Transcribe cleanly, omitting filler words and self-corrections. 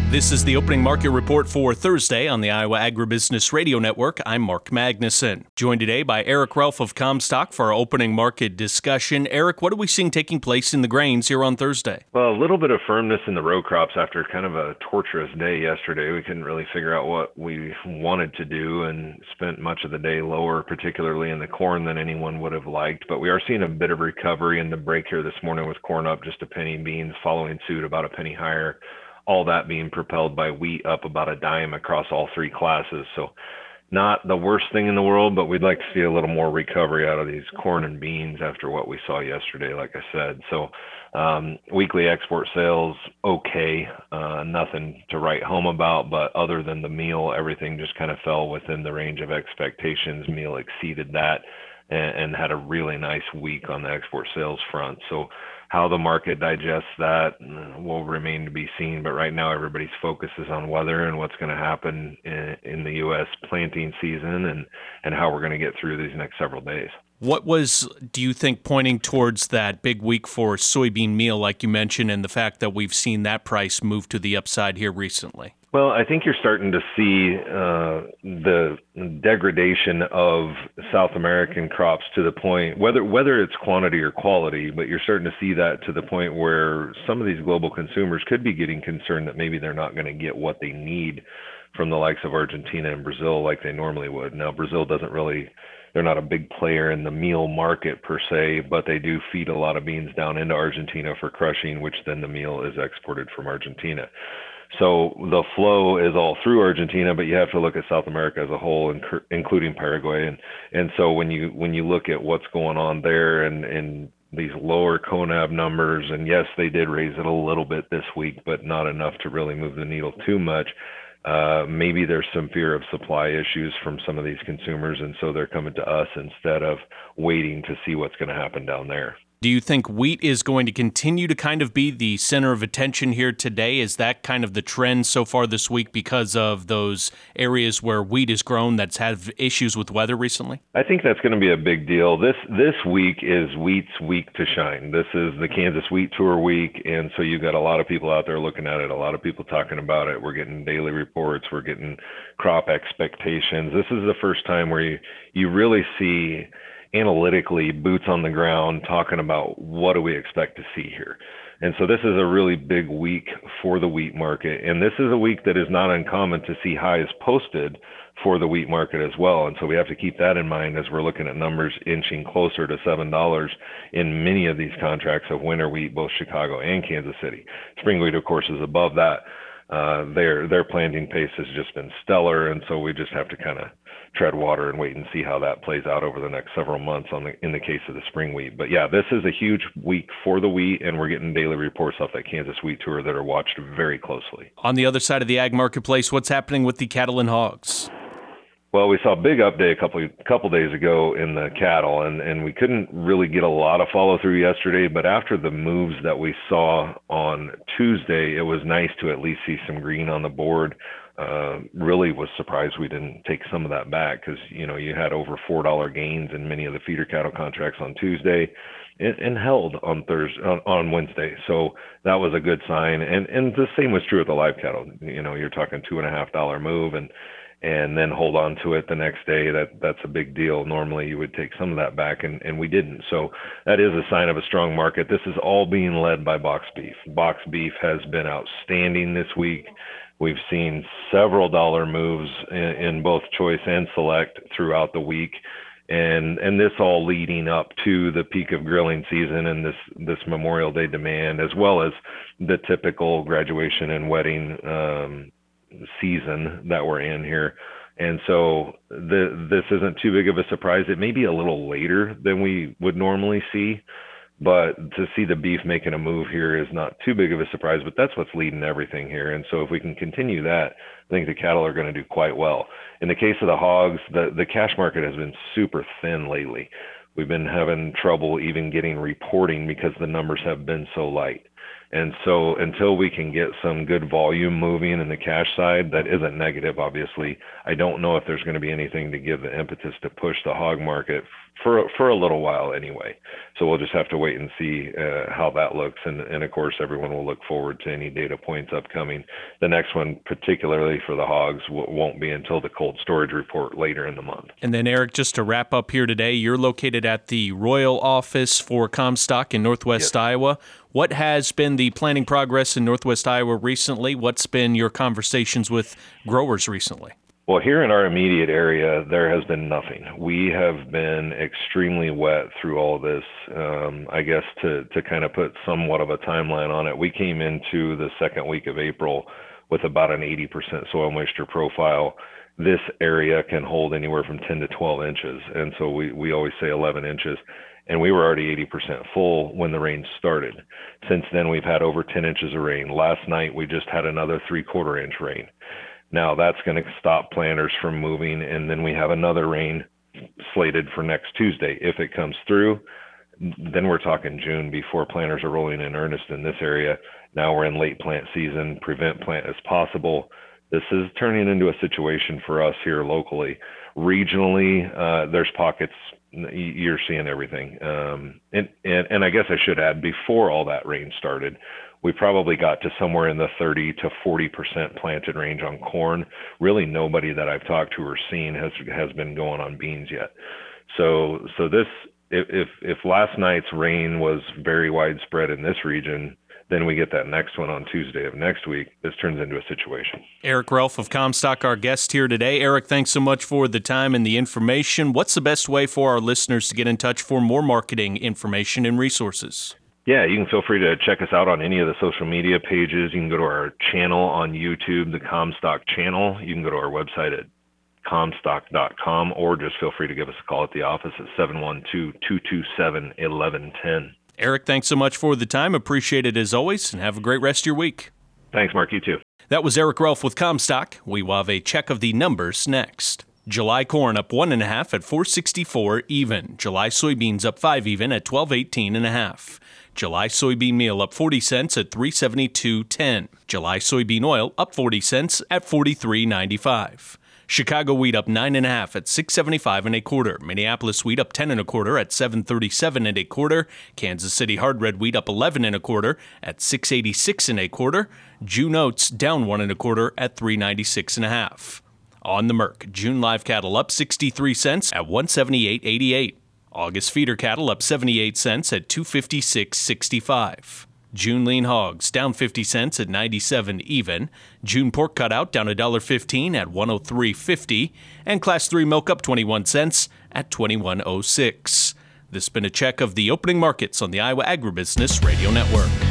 This is the opening market report for Thursday on the Iowa Agribusiness Radio Network. I'm Mark Magnuson. Joined today by Eric Ralph of Comstock for our opening market discussion. Eric, what are we seeing taking place in the grains here on Thursday? Well, a little bit of firmness in the row crops after kind of a torturous day yesterday. We couldn't really figure out what we wanted to do and spent much of the day lower, particularly in the corn, than anyone would have liked. But we are seeing a bit of recovery in the break here this morning with corn up just a penny, beans following suit about a penny higher. All that being propelled by wheat up about a dime across all three classes. So not the worst thing in the world, but we'd like to see a little more recovery out of these corn and beans after what we saw yesterday, like I said. So weekly export sales, okay, nothing to write home about, but other than the meal, everything just kind of fell within the range of expectations. Meal exceeded that and had a really nice week on the export sales front. So how the market digests that will remain to be seen. But right now, everybody's focus is on weather and what's going to happen in the U.S. planting season and how we're going to get through these next several days. What was, do you think, pointing towards that big week for soybean meal, like you mentioned, and the fact that we've seen that price move to the upside here recently? Well, I think you're starting to see the degradation of South American crops to the point, whether it's quantity or quality, but you're starting to see that to the point where some of these global consumers could be getting concerned that maybe they're not going to get what they need from the likes of Argentina and Brazil like they normally would. Now, Brazil they're not a big player in the meal market per se, but they do feed a lot of beans down into Argentina for crushing, which then the meal is exported from Argentina. So the flow is all through Argentina, but you have to look at South America as a whole, including Paraguay. And so when you look at what's going on there and these lower CONAB numbers, and yes, they did raise it a little bit this week, but not enough to really move the needle too much. Maybe there's some fear of supply issues from some of these consumers, and so they're coming to us instead of waiting to see what's going to happen down there. Do you think wheat is going to continue to kind of be the center of attention here today? Is that kind of the trend so far this week because of those areas where wheat is grown that's had issues with weather recently? I think that's going to be a big deal. This week is wheat's week to shine. This is the Kansas Wheat Tour week, and so you've got a lot of people out there looking at it, a lot of people talking about it. We're getting daily reports. We're getting crop expectations. This is the first time where you really see analytically boots on the ground talking about what do we expect to see here. And so this is a really big week for the wheat market. And this is a week that is not uncommon to see highs posted for the wheat market as well. And so we have to keep that in mind as we're looking at numbers inching closer to $7 in many of these contracts of winter wheat, both Chicago and Kansas City. Spring wheat, of course, is above that. Their planting pace has just been stellar. And so we just have to kind of tread water and wait and see how that plays out over the next several months in the case of the spring wheat. But yeah, this is a huge week for the wheat, and we're getting daily reports off that Kansas Wheat Tour that are watched very closely. On the other side of the ag marketplace, what's happening with the cattle and hogs? Well, we saw a big update a couple days ago in the cattle, and we couldn't really get a lot of follow through yesterday, but after the moves that we saw on Tuesday, it was nice to at least see some green on the board. Really was surprised we didn't take some of that back because, you had over $4 gains in many of the feeder cattle contracts on Tuesday and held on Wednesday. So that was a good sign. And the same was true with the live cattle. You're talking $2.50 move and then hold on to it the next day. That's a big deal. Normally you would take some of that back and we didn't. So that is a sign of a strong market. This is all being led by box beef. Box beef has been outstanding this week. We've seen several dollar moves in both choice and select throughout the week. And this all leading up to the peak of grilling season and this Memorial Day demand, as well as the typical graduation and wedding season that we're in here. And so this isn't too big of a surprise. It may be a little later than we would normally see, but to see the beef making a move here is not too big of a surprise, but that's what's leading everything here. And so if we can continue that, I think the cattle are going to do quite well. In the case of the hogs, the cash market has been super thin lately. We've been having trouble even getting reporting because the numbers have been so light. And so until we can get some good volume moving in the cash side, that isn't negative, obviously. I don't know if there's going to be anything to give the impetus to push the hog market for a little while anyway. So we'll just have to wait and see how that looks. And of course, everyone will look forward to any data points upcoming. The next one, particularly for the hogs, won't be until the cold storage report later in the month. And then, Eric, just to wrap up here today, you're located at the Royal Office for Comstock in Northwest Iowa. What has been the planning progress in Northwest Iowa recently? What's been your conversations with growers recently? Well, here in our immediate area, there has been nothing. We have been extremely wet through all this. I guess to kind of put somewhat of a timeline on it, we came into the second week of April with about an 80% soil moisture profile. This area can hold anywhere from 10 to 12 inches. And so we always say 11 inches. And we were already 80% full when the rain started. Since then, we've had over 10 inches of rain. Last night, we just had another 3/4 inch rain. Now that's going to stop planters from moving, and then we have another rain slated for next Tuesday. If it comes through, then we're talking June before planters are rolling in earnest in this area. Now we're in late plant season. Prevent plant as possible. This is turning into a situation for us here locally. Regionally, there's pockets. You're seeing everything. And I guess I should add, before all that rain started, we probably got to somewhere in the 30 to 40% planted range on corn. Really, nobody that I've talked to or seen has been going on beans yet. So this, if last night's rain was very widespread in this region, then we get that next one on Tuesday of next week. This turns into a situation. Eric Ralph of Comstock, our guest here today. Eric, thanks so much for the time and the information. What's the best way for our listeners to get in touch for more marketing information and resources? Yeah, you can feel free to check us out on any of the social media pages. You can go to our channel on YouTube, the Comstock channel. You can go to our website at comstock.com, or just feel free to give us a call at the office at 712-227-1110. Eric, thanks so much for the time. Appreciate it as always, and have a great rest of your week. Thanks, Mark. You too. That was Eric Ralph with Comstock. We will have a check of the numbers next. July corn up 1.5 at $4.64 even. July soybeans up 5 even at $12.18.5. July soybean meal up 40 cents at $3.72.10. July soybean oil up 40 cents at $43.95. Chicago wheat up 9.5 at $6.75 1/4. Minneapolis wheat up 10 1/4 at $7.37 1/4. Kansas City hard red wheat up 11 1/4 at $6.86 1/4. June oats down 1 1/4 at $3.96 1/2. On the Merc, June live cattle up 63 cents at $178.88. August feeder cattle up 78 cents at $256.65. June lean hogs down 50 cents at 97 even. June pork cutout down $1.15 at $103.50. And Class 3 milk up 21 cents at $21.06. This has been a check of the opening markets on the Iowa Agribusiness Radio Network.